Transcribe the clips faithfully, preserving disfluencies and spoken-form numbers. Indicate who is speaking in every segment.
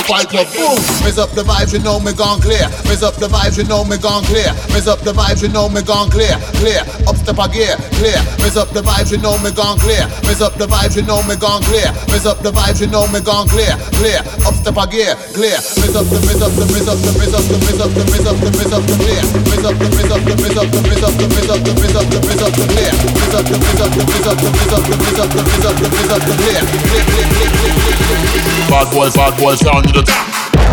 Speaker 1: a fight club. Boom. Raise up the vibes, you know me gone clear. Raise up the vibes, you know me gone clear. Raise up the vibes, you know me gone clear. Clear. Up step a gear. Clear. Raise up the vibes, you know me gone clear. Raise up the vibes, you know me gone clear. Raise up the vibes, you know me gone clear. Clear. Up step a gear. Clear. Raise up the raise up the raise up the raise up the raise up the raise up the raise up the clear. Raise up the raise up the raise up the raise up the raise up the raise up the raise up the clear. Raise up the raise up the raise up the raise up the raise up the raise up the raise up the clear. Clear clear clear clear clear.
Speaker 2: Bad boys, bad boys, down to the top.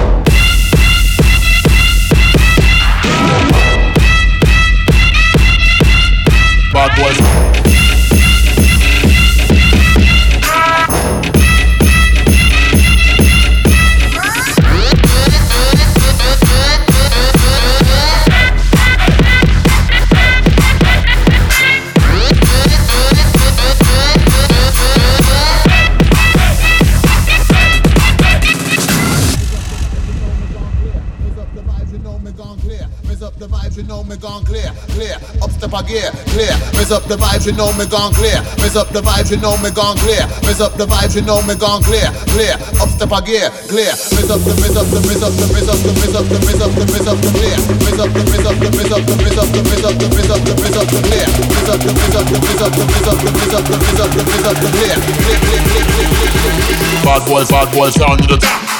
Speaker 2: Bad boys.
Speaker 1: The vibes, you know me gone clear, clear. Up step a gear, clear. Raise up the vibes, you know me gone clear. Raise up the vibes, you know me gone clear. Raise up the vibes, you know me gone clear, clear. Up step a gear, clear. Raise up the, raise up the, raise up the, raise up the, raise up the, raise up the, raise up the clear. Raise up the, raise up the, raise up the, raise up the, raise up the, raise up the, raise up the clear. Raise up the, raise up the, raise up the, raise up the, raise up the, raise up the, raise up the clear. Clear, clear, clear, clear, clear, clear.
Speaker 2: Bad boys, bad boys, down to the top.